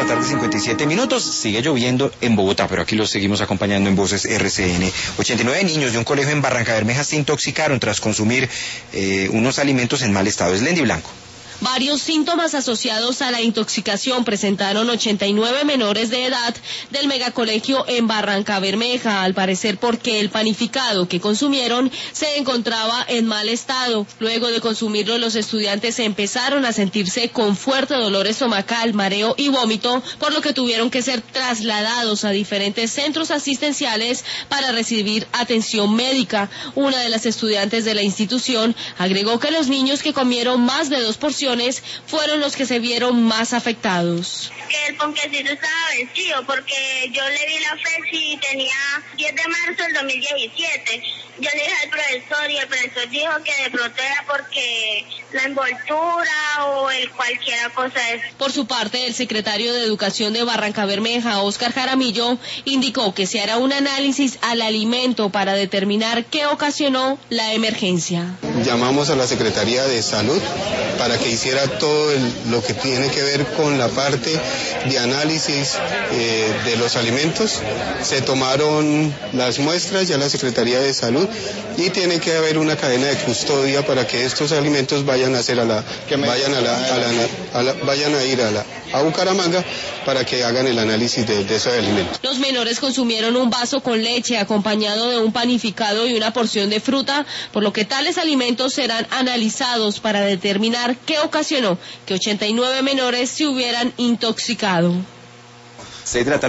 la tarde, 57 minutos. Sigue lloviendo en Bogotá, pero aquí los seguimos acompañando en Voces RCN. 89 niños de un colegio en Barrancabermeja se intoxicaron tras consumir unos alimentos en mal estado. Es Lendy Blanco. Varios síntomas asociados a la intoxicación presentaron 89 menores de edad del megacolegio en Barrancabermeja, al parecer porque el panificado que consumieron se encontraba en mal estado. Luego de consumirlo, los estudiantes empezaron a sentirse con fuerte dolor estomacal, mareo y vómito, por lo que tuvieron que ser trasladados a diferentes centros asistenciales para recibir atención médica. Una de las estudiantes de la institución agregó que los niños que comieron más de 2 porciones fueron los que se vieron más afectados. Que el ponquecito estaba vencido porque yo le vi la fecha y tenía 10 de marzo del 2017. Yo le dije al profesor y el profesor dijo que de pronto era porque la envoltura o cualquier cosa es. Por su parte, el secretario de Educación de Barrancabermeja, Óscar Jaramillo, indicó que se hará un análisis al alimento para determinar qué ocasionó la emergencia. Llamamos a la Secretaría de Salud para que hiciera todo lo que tiene que ver con la parte de análisis de los alimentos. Se tomaron las muestras ya la Secretaría de Salud y tiene que haber una cadena de custodia para que estos alimentos vayan a ir a Bucaramanga para que hagan el análisis de esos alimentos. Los menores consumieron un vaso con leche acompañado de un panificado y una porción de fruta, por lo que tales alimentos serán analizados para determinar qué ocasionó que 89 menores se hubieran intoxicado. 6 de la tarde.